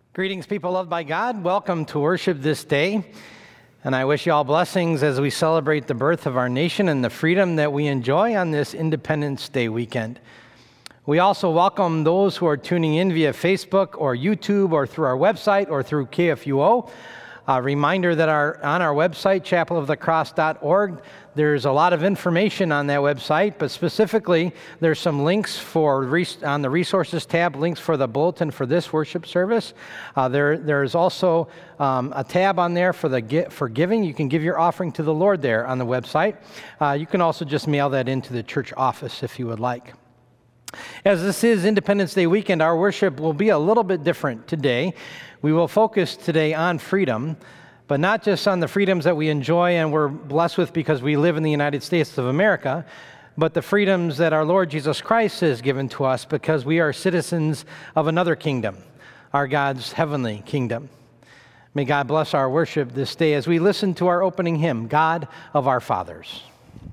Greetings, people loved by God. Welcome to worship this day. And I wish you all blessings as we celebrate the birth of our nation and the freedom that we enjoy on this Independence Day weekend. We also welcome those who are tuning in via Facebook or YouTube or through our website or through KFUO. A reminder that on our website, chapelofthecross.org, there's a lot of information on that website, but specifically there's some links on the resources tab, links for the bulletin for this worship service. There's also a tab on there for giving. You can give your offering to the Lord there on the website. You can also just mail that into the church office if you would like. As this is Independence Day weekend, our worship will be a little bit different today. We will focus today on freedom, but not just on the freedoms that we enjoy and we're blessed with because we live in the United States of America, but the freedoms that our Lord Jesus Christ has given to us because we are citizens of another kingdom, our God's heavenly kingdom. May God bless our worship this day as we listen to our opening hymn, God of Our Fathers.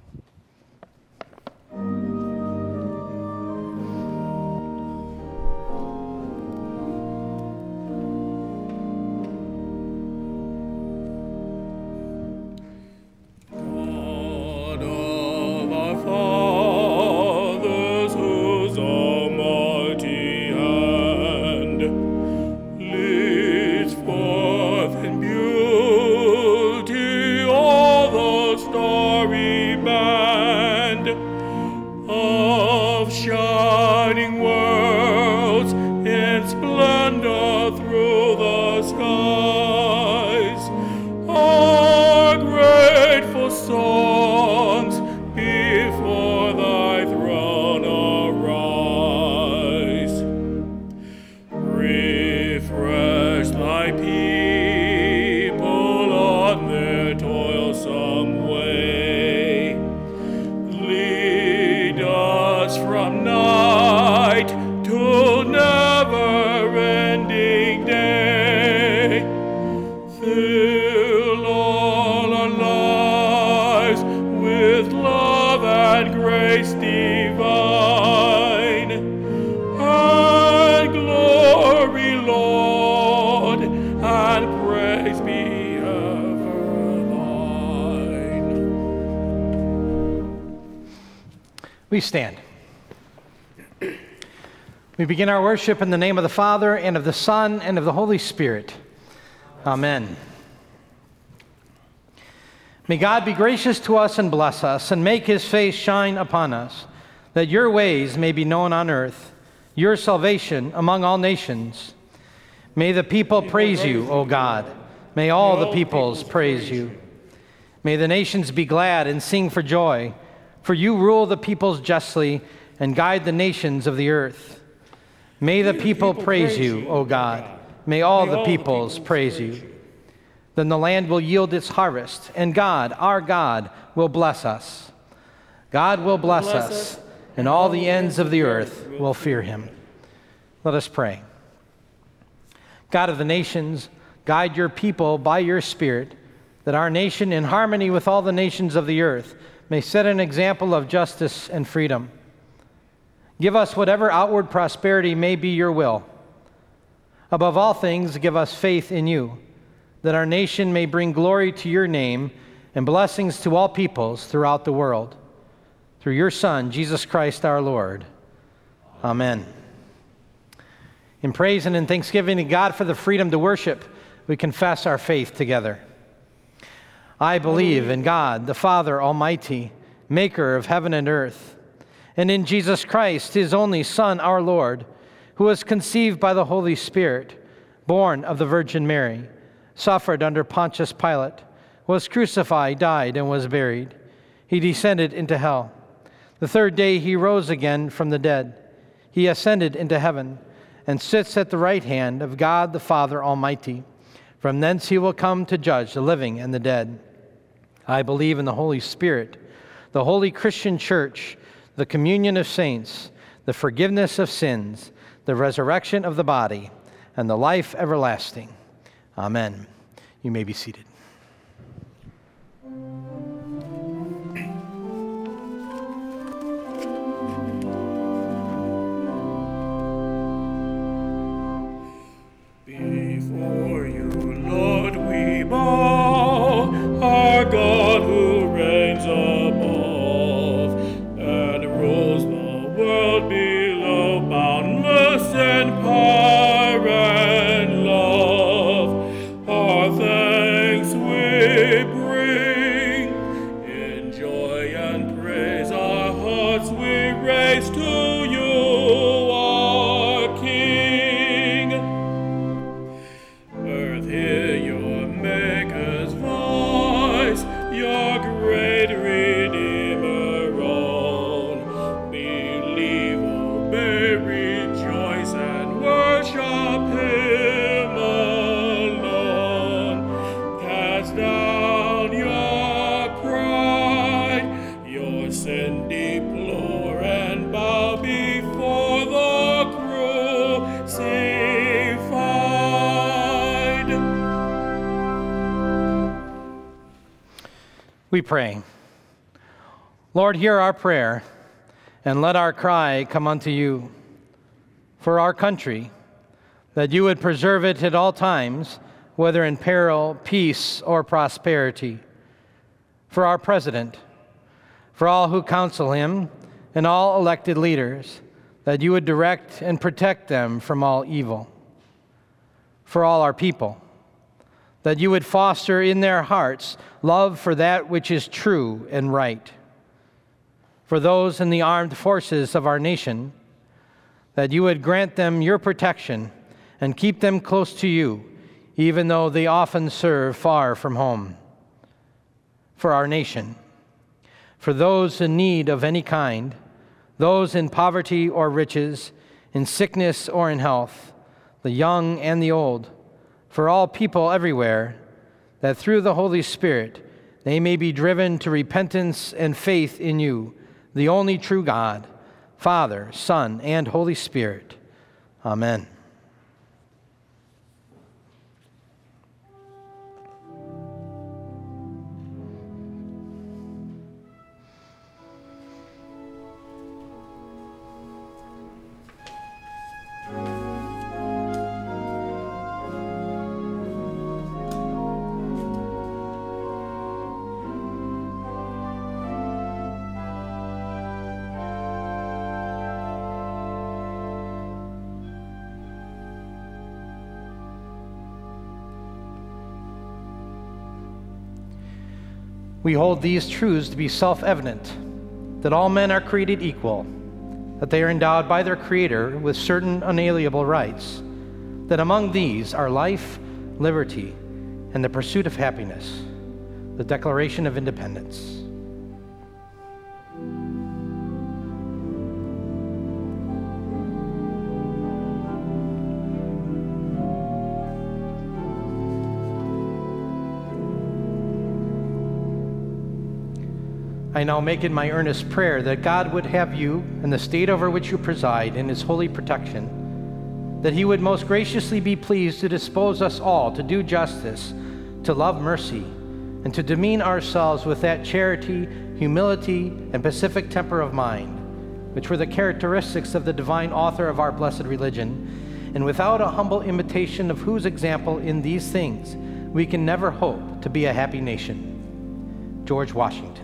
We stand. We begin our worship in the name of the Father, and of the Son, and of the Holy Spirit. Amen. May God be gracious to us and bless us, and make his face shine upon us, that your ways may be known on earth, your salvation among all nations. May the people praise you, O God. May all the peoples praise you. May the nations be glad and sing for joy, for you rule the peoples justly and guide the nations of the earth. May the people praise you, O God. May all the peoples praise you. Then the land will yield its harvest, and God, our God, will bless us. God will bless us, and all the ends of the earth will fear him. Let us pray. God of the nations, guide your people by your Spirit, that our nation, in harmony with all the nations of the earth, may set an example of justice and freedom. Give us whatever outward prosperity may be your will. Above all things, give us faith in you, that our nation may bring glory to your name and blessings to all peoples throughout the world. Through your Son, Jesus Christ our Lord. Amen. In praise and in thanksgiving to God for the freedom to worship, we confess our faith together. I believe in God, the Father Almighty, maker of heaven and earth, and in Jesus Christ, his only Son, our Lord, who was conceived by the Holy Spirit, born of the Virgin Mary, suffered under Pontius Pilate, was crucified, died, and was buried. He descended into hell. The third day he rose again from the dead. He ascended into heaven and sits at the right hand of God the Father Almighty. From thence he will come to judge the living and the dead. I believe in the Holy Spirit, the holy Christian church, the communion of saints, the forgiveness of sins, the resurrection of the body, and the life everlasting. Amen. You may be seated. Be We pray. Lord, hear our prayer, and let our cry come unto you. For our country, that you would preserve it at all times, whether in peril, peace, or prosperity. For our president, for all who counsel him, and all elected leaders, that you would direct and protect them from all evil. For all our people, that you would foster in their hearts love for that which is true and right. For those in the armed forces of our nation, that you would grant them your protection and keep them close to you, even though they often serve far from home. For our nation, for those in need of any kind, those in poverty or riches, in sickness or in health, the young and the old, for all people everywhere, that through the Holy Spirit they may be driven to repentance and faith in you, the only true God, Father, Son, and Holy Spirit. Amen. We hold these truths to be self-evident, that all men are created equal, that they are endowed by their Creator with certain unalienable rights, that among these are life, liberty, and the pursuit of happiness, the Declaration of Independence. I now make it my earnest prayer that God would have you and the state over which you preside in his holy protection, that he would most graciously be pleased to dispose us all to do justice, to love mercy, and to demean ourselves with that charity, humility, and pacific temper of mind, which were the characteristics of the divine author of our blessed religion, and without a humble imitation of whose example in these things we can never hope to be a happy nation. George Washington.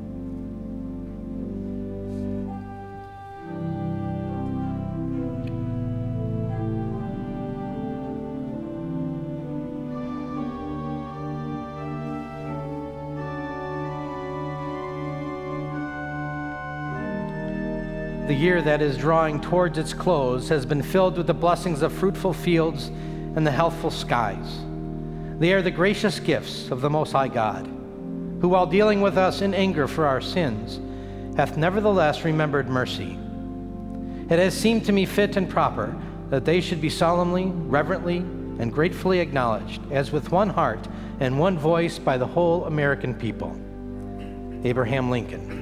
The year that is drawing towards its close has been filled with the blessings of fruitful fields and the healthful skies. They are the gracious gifts of the Most High God, who, while dealing with us in anger for our sins, hath nevertheless remembered mercy. It has seemed to me fit and proper that they should be solemnly, reverently, and gratefully acknowledged, as with one heart and one voice by the whole American people. Abraham Lincoln.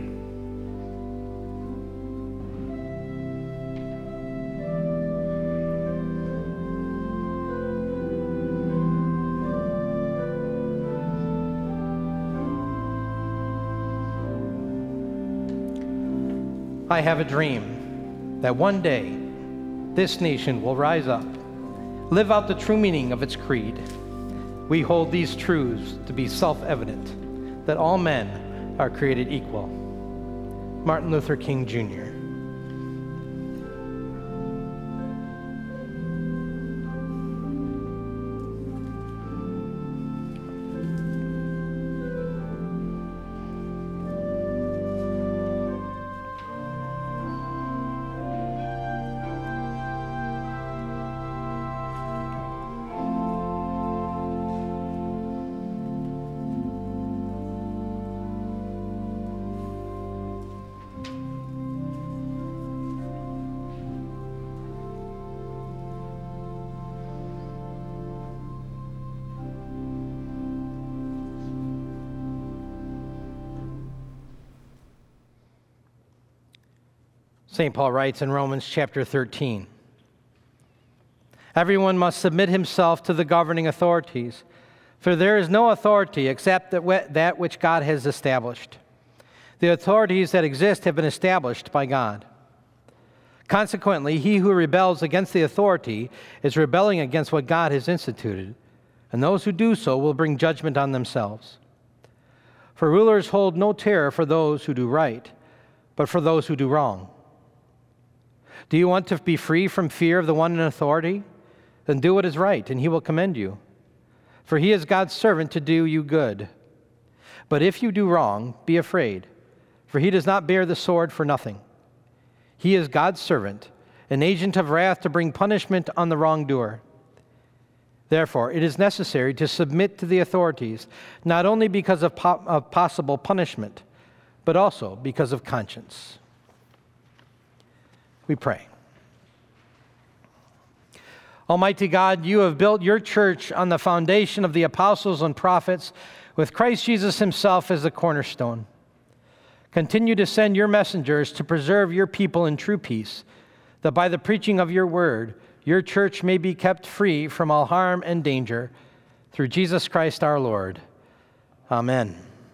I have a dream that one day this nation will rise up, live out the true meaning of its creed. We hold these truths to be self-evident, that all men are created equal. Martin Luther King, Jr. St. Paul writes in Romans chapter 13, "Everyone must submit himself to the governing authorities, For there is no authority except that which God has established. The authorities that exist have been established by God. Consequently, he who rebels against the authority is rebelling against what God has instituted, and those who do so will bring judgment on themselves. For rulers hold no terror for those who do right, but for those who do wrong. Do you want to be free from fear of the one in authority? Then do what is right, and he will commend you. For he is God's servant to do you good. But if you do wrong, be afraid, for he does not bear the sword for nothing. He is God's servant, an agent of wrath to bring punishment on the wrongdoer. Therefore, it is necessary to submit to the authorities, not only because of possible punishment, but also because of conscience. We pray. Almighty God, you have built your church on the foundation of the apostles and prophets, with Christ Jesus himself as the cornerstone. Continue to send your messengers to preserve your people in true peace, that by the preaching of your word, your church may be kept free from all harm and danger, through Jesus Christ our Lord. Amen.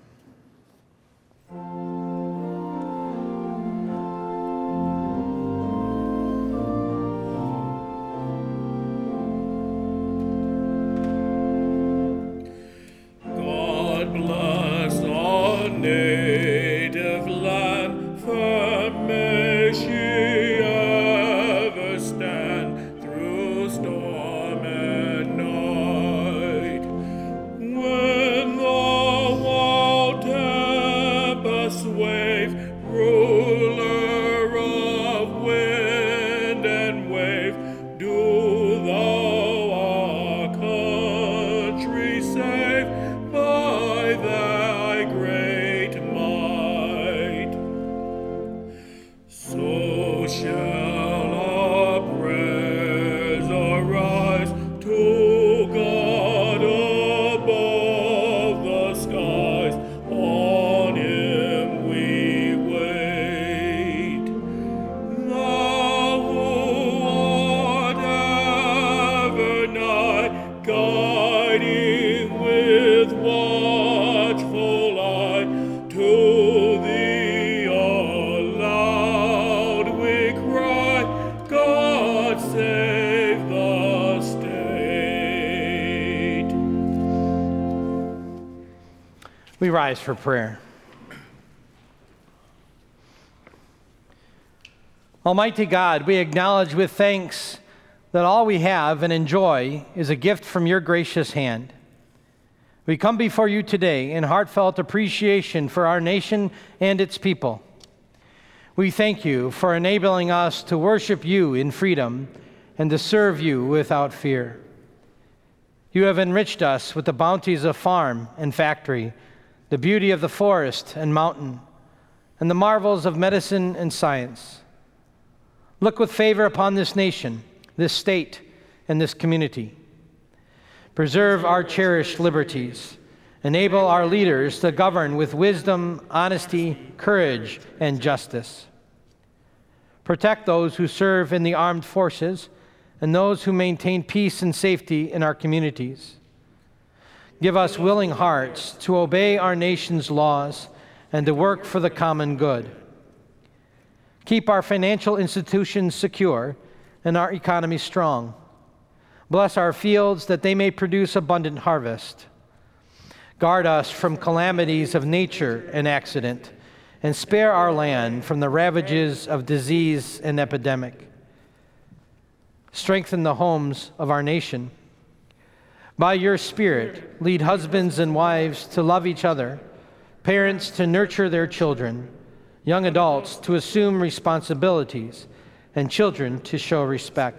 God bless our native land, firm may she ever stand through storm and night. When the wild tempests wave, ruler of wind and wave, do thou our country save by thy great might. So shall our prayers arise to God above the skies. On him we wait. Thou who art ever nigh, guiding with watchful eye, to thee aloud we cry, God save the state. We rise for prayer. Almighty God, we acknowledge with thanks that all we have and enjoy is a gift from your gracious hand. We come before you today in heartfelt appreciation for our nation and its people. We thank you for enabling us to worship you in freedom and to serve you without fear. You have enriched us with the bounties of farm and factory, the beauty of the forest and mountain, and the marvels of medicine and science. Look with favor upon this nation, this state, and this community. Preserve our cherished liberties. Enable our leaders to govern with wisdom, honesty, courage, and justice. Protect those who serve in the armed forces and those who maintain peace and safety in our communities. Give us willing hearts to obey our nation's laws and to work for the common good. Keep our financial institutions secure and our economy strong. Bless our fields that they may produce abundant harvest. Guard us from calamities of nature and accident, and spare our land from the ravages of disease and epidemic. Strengthen the homes of our nation. By your Spirit, lead husbands and wives to love each other, parents to nurture their children, young adults to assume responsibilities, and children to show respect.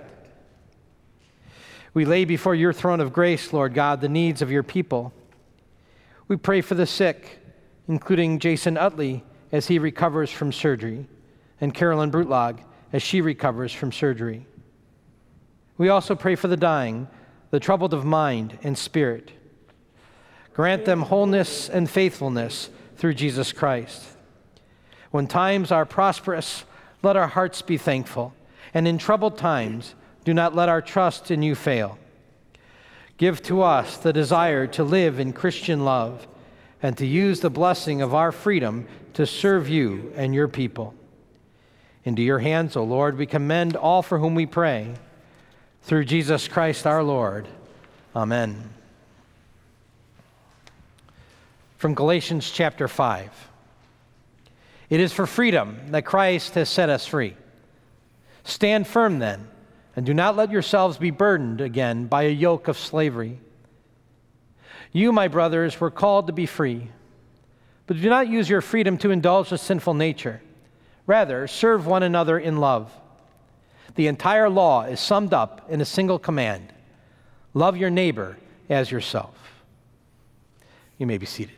We lay before your throne of grace, Lord God, the needs of your people. We pray for the sick, including Jason Utley as he recovers from surgery, and Carolyn Brutlag as she recovers from surgery. We also pray for the dying, the troubled of mind and spirit. Grant them wholeness and faithfulness through Jesus Christ. When times are prosperous, let our hearts be thankful, and in troubled times, do not let our trust in you fail. Give to us the desire to live in Christian love and to use the blessing of our freedom to serve you and your people. Into your hands, O Lord, we commend all for whom we pray. Through Jesus Christ our Lord. Amen. From Galatians chapter 5. It is for freedom that Christ has set us free. Stand firm then, and do not let yourselves be burdened again by a yoke of slavery. You, my brothers, were called to be free, but do not use your freedom to indulge the sinful nature. Rather, serve one another in love. The entire law is summed up in a single command: love your neighbor as yourself. You may be seated.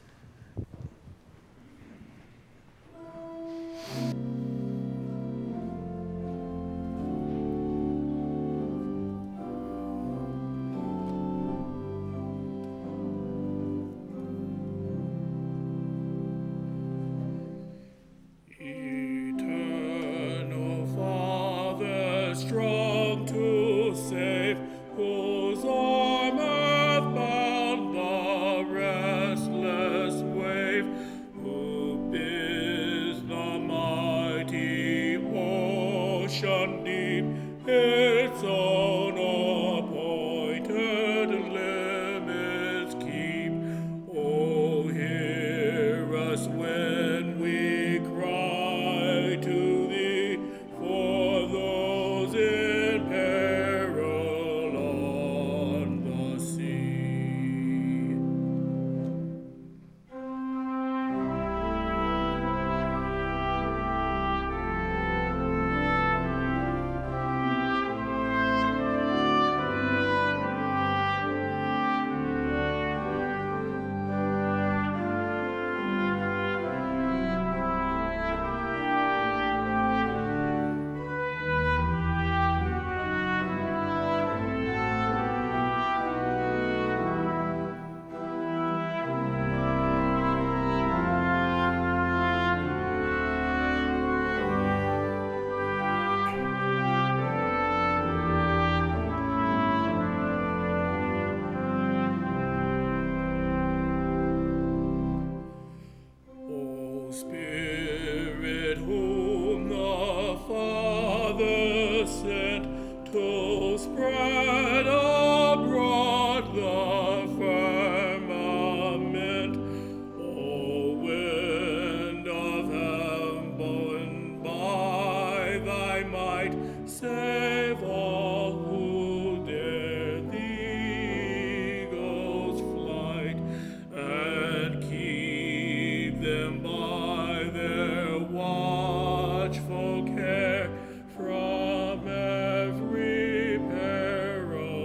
Strong to save, whose arm hath bound the restless wave, who bids the mighty ocean deep its own appointed limits keep. Oh, hear us when we cry to thee for those in peril on the sea. O Spirit, whom the Father sent to spread abroad the firmament, O wind of heaven, by thy might save all who dare the eagle's flight, and keep them by their watchful care from every peril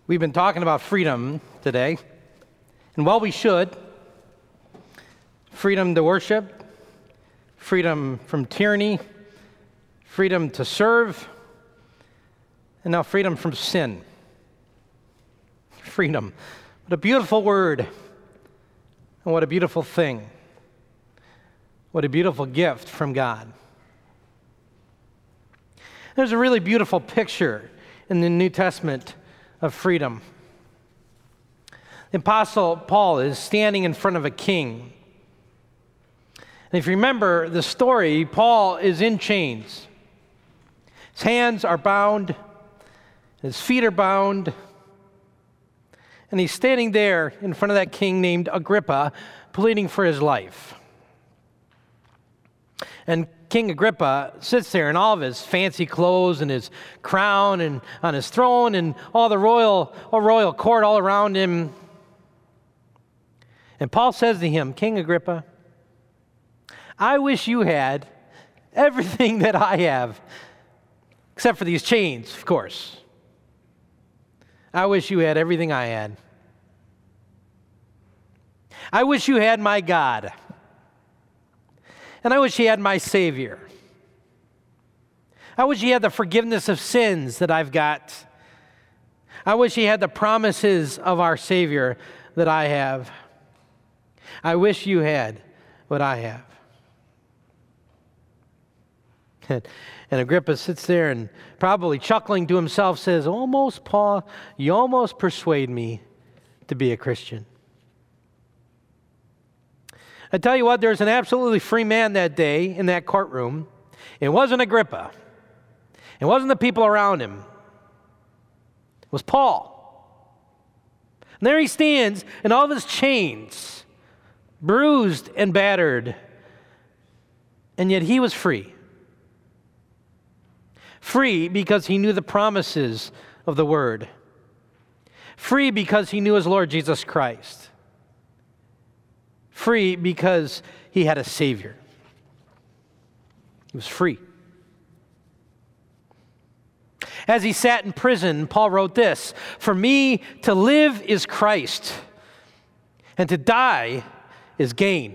We've been talking about freedom today, and well, we should. Freedom to worship, freedom from tyranny, freedom to serve, and now freedom from sin. Freedom. What a beautiful word, and what a beautiful thing. What a beautiful gift from God. There's a really beautiful picture in the New Testament of freedom. The Apostle Paul is standing in front of a king. And if you remember the story, Paul is in chains. His hands are bound, his feet are bound, and he's standing there in front of that king named Agrippa, pleading for his life. And King Agrippa sits there in all of his fancy clothes and his crown and on his throne and all the royal court all around him. And Paul says to him, King Agrippa, I wish you had everything that I have, except for these chains, of course. I wish you had everything I had. I wish you had my God. And I wish you had my Savior. I wish you had the forgiveness of sins that I've got. I wish you had the promises of our Savior that I have. I wish you had what I have. And Agrippa sits there and probably chuckling to himself says, almost, Paul, you almost persuade me to be a Christian. I tell you what, there was an absolutely free man that day in that courtroom. It wasn't Agrippa. It wasn't the people around him. It was Paul. And there he stands in all of his chains, bruised and battered. And yet he was free. Free because he knew the promises of the Word. Free because he knew his Lord Jesus Christ. Free because he had a Savior. He was free. As he sat in prison, Paul wrote this, for me to live is Christ, and to die is gain.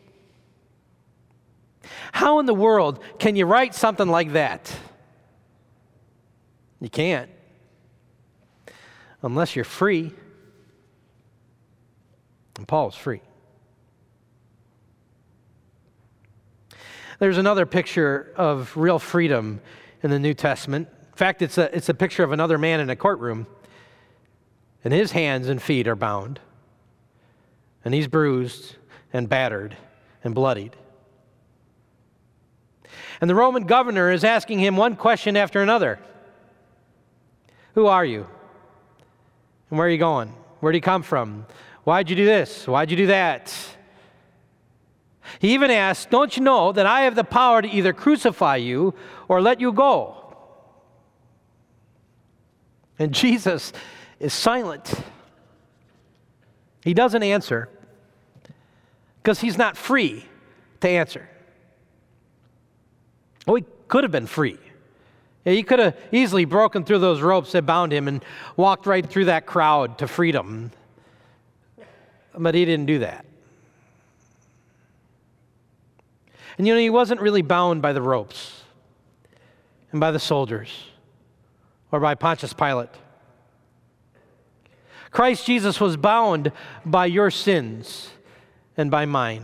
How in the world can you write something like that? You can't. Unless you're free. And Paul's free. There's another picture of real freedom in the New Testament. In fact, it's a picture of another man in a courtroom. And his hands and feet are bound. And he's bruised and battered and bloodied. And the Roman governor is asking him one question after another. Who are you? And where are you going? Where do you come from? Why'd you do this? Why'd you do that? He even asked, don't you know that I have the power to either crucify you or let you go? And Jesus is silent. He doesn't answer because he's not free to answer. Well, he could have been free. He could have easily broken through those ropes that bound him and walked right through that crowd to freedom. But he didn't do that. And you know, he wasn't really bound by the ropes and by the soldiers or by Pontius Pilate. Christ Jesus was bound by your sins and by mine.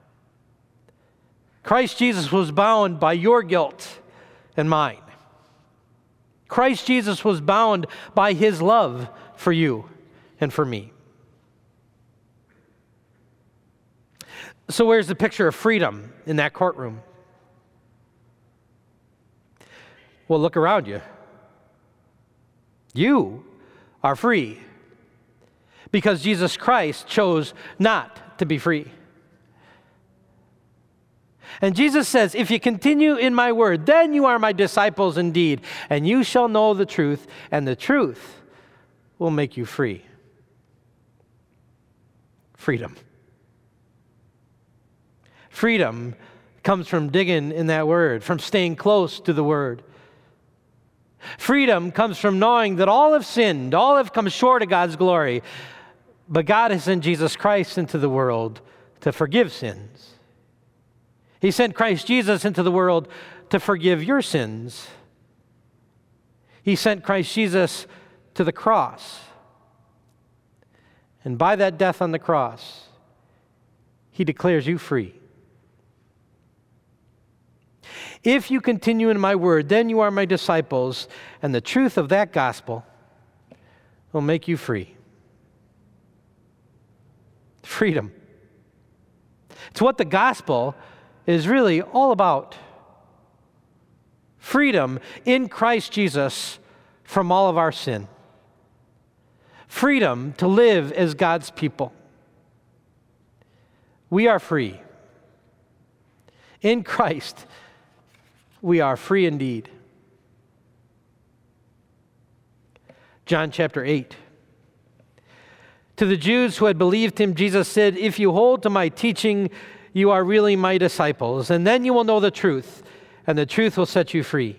Christ Jesus was bound by your guilt and mine. Christ Jesus was bound by his love for you and for me. So where's the picture of freedom in that courtroom? Well, look around you. You are free because Jesus Christ chose not to be free. And Jesus says, if you continue in my word, then you are my disciples indeed, and you shall know the truth, and the truth will make you free. Freedom. Freedom comes from digging in that word, from staying close to the word. Freedom comes from knowing that all have sinned, all have come short of God's glory, but God has sent Jesus Christ into the world to forgive sins. He sent Christ Jesus into the world to forgive your sins. He sent Christ Jesus to the cross. And by that death on the cross, He declares you free. If you continue in my word, then you are my disciples, and the truth of that gospel will make you free. Freedom. It's what the gospel is really all about. Freedom in Christ Jesus from all of our sin. Freedom to live as God's people. We are free. In Christ, we are free indeed. John chapter 8. To the Jews who had believed him, Jesus said, "If you hold to my teaching, you are really my disciples, and then you will know the truth, and the truth will set you free."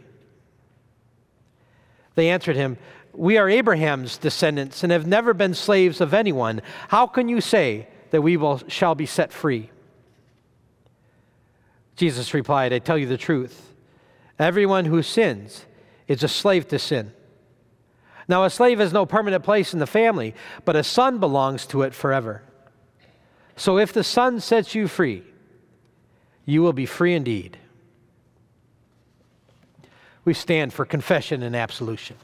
They answered him, "We are Abraham's descendants and have never been slaves of anyone. How can you say that we shall be set free?" Jesus replied, "I tell you the truth. Everyone who sins is a slave to sin. Now a slave has no permanent place in the family, but a son belongs to it forever. So if the Son sets you free, you will be free indeed." We stand for confession and absolution.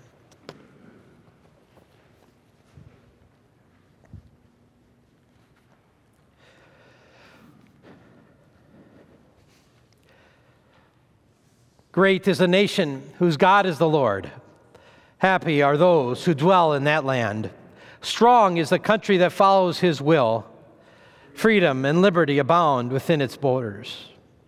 Great is the nation whose God is the Lord. Happy are those who dwell in that land. Strong is the country that follows his will. Freedom and liberty abound within its borders.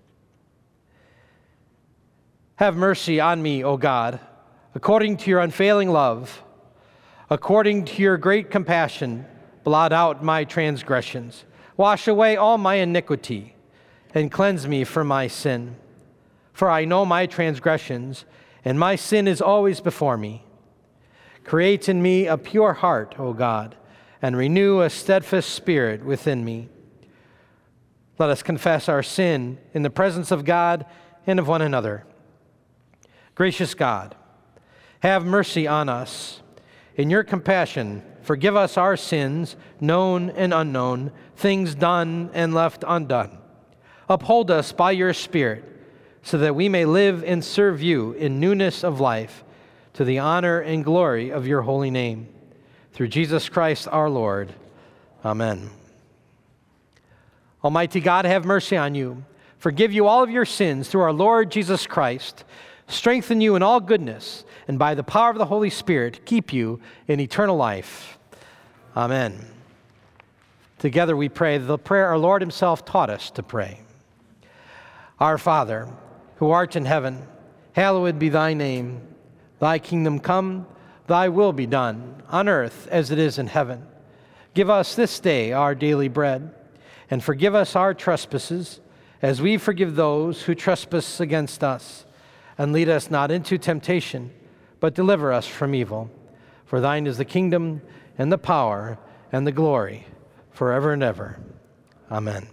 Have mercy on me, O God, according to your unfailing love. According to your great compassion, blot out my transgressions. Wash away all my iniquity and cleanse me from my sin. For I know my transgressions, and my sin is always before me. Create in me a pure heart, O God, and renew a steadfast spirit within me. Let us confess our sin in the presence of God and of one another. Gracious God, have mercy on us. In your compassion, forgive us our sins, known and unknown, things done and left undone. Uphold us by your Spirit, so that we may live and serve you in newness of life, to the honor and glory of your holy name. Through Jesus Christ our Lord. Amen. Almighty God, have mercy on you, forgive you all of your sins through our Lord Jesus Christ, strengthen you in all goodness, and by the power of the Holy Spirit, keep you in eternal life. Amen. Together we pray the prayer our Lord himself taught us to pray. Our Father, who art in heaven, hallowed be thy name. Thy kingdom come, thy will be done, on earth as it is in heaven. Give us this day our daily bread, and forgive us our trespasses, as we forgive those who trespass against us. And lead us not into temptation, but deliver us from evil. For thine is the kingdom, and the power, and the glory, forever and ever. Amen.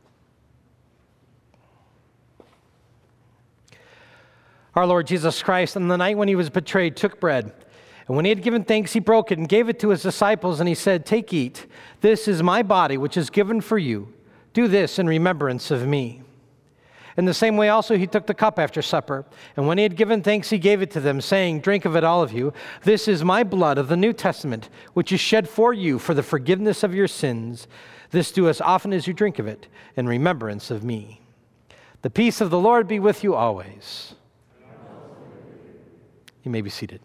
Our Lord Jesus Christ, on the night when he was betrayed, took bread. And when he had given thanks, he broke it and gave it to his disciples, and he said, "Take, eat. This is my body, which is given for you. Do this in remembrance of me." In the same way also he took the cup after supper. And when he had given thanks, he gave it to them, saying, "Drink of it, all of you. This is my blood of the New Testament, which is shed for you for the forgiveness of your sins. This do as often as you drink of it in remembrance of me." The peace of the Lord be with you always. You may be seated.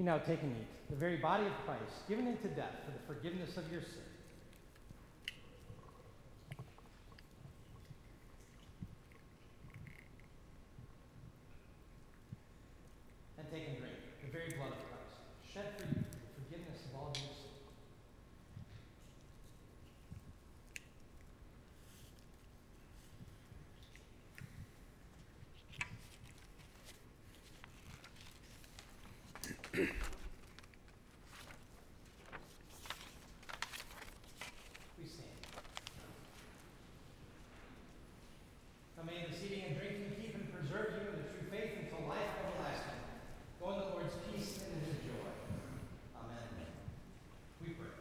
You now take and eat the very body of Christ, given into death for the forgiveness of your sin. And take and drink the very blood of Christ, shed for you for the forgiveness of all your sin. We stand. Now may this eating and drinking keep and preserve you in the true faith until life everlasting. Go in the Lord's peace and in his joy. Amen. We pray.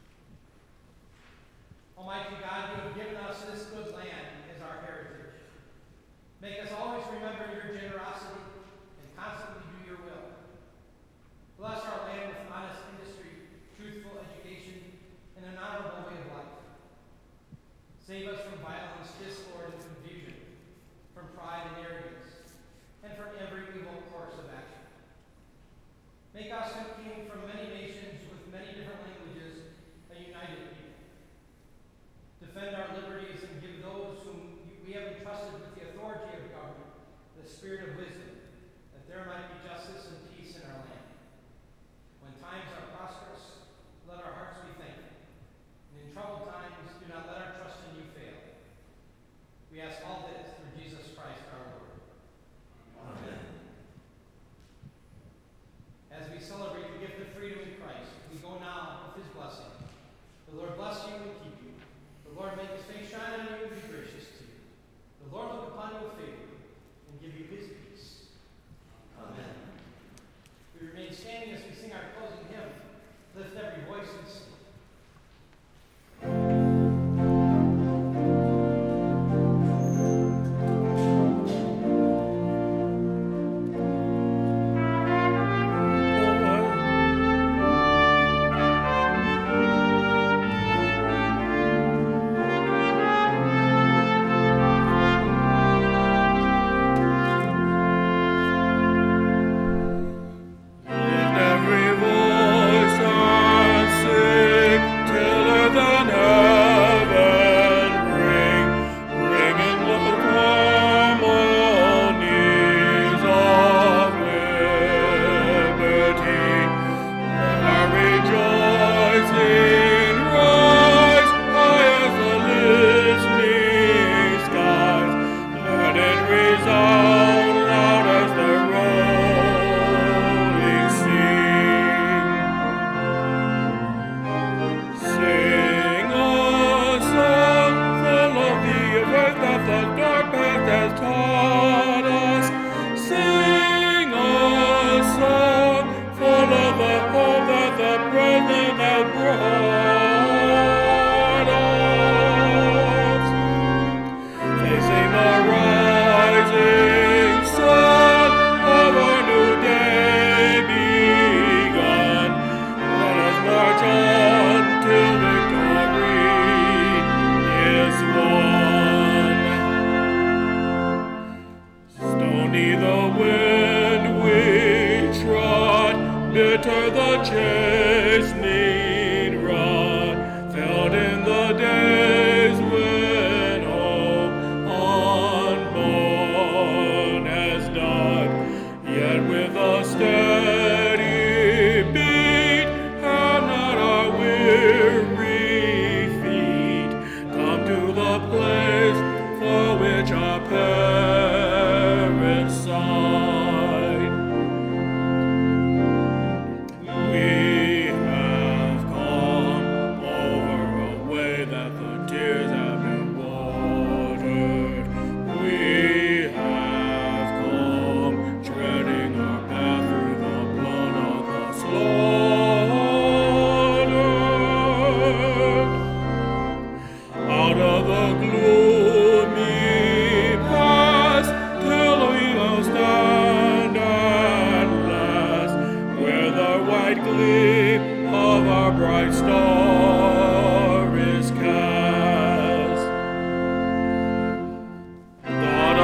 Almighty God, you have given us this good land as our heritage. Make us always remember your generosity and constantly do your will. Bless our land with honest industry, truthful education, and an honorable way of life. Save us from violence, discord, and confusion, from pride and arrogance, and from every evil course of action. Make us who came from many nations with many different languages a united people. Defend our liberties and give those whom we have entrusted with the authority of government the spirit of wisdom, that there might be justice and peace in our land. When times are prosperous, let our hearts be thankful. And in troubled times, do not let our trust in you fail. We ask all this through Jesus Christ our Lord. Amen. As we celebrate the gift of freedom in Christ, we go now with his blessing. The Lord bless you and keep you. The Lord make his face shine on you and be gracious to you. The Lord look upon you with favor and give you his peace. Amen. We remain standing as we sing our closing hymn. Lift every voice and sing.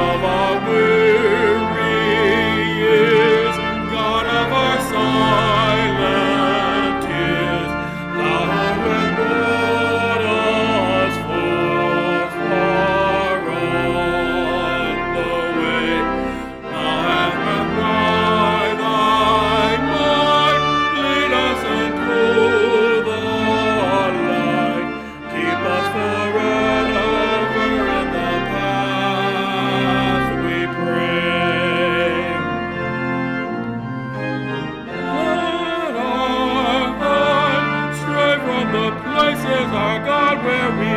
God of our song. God, where we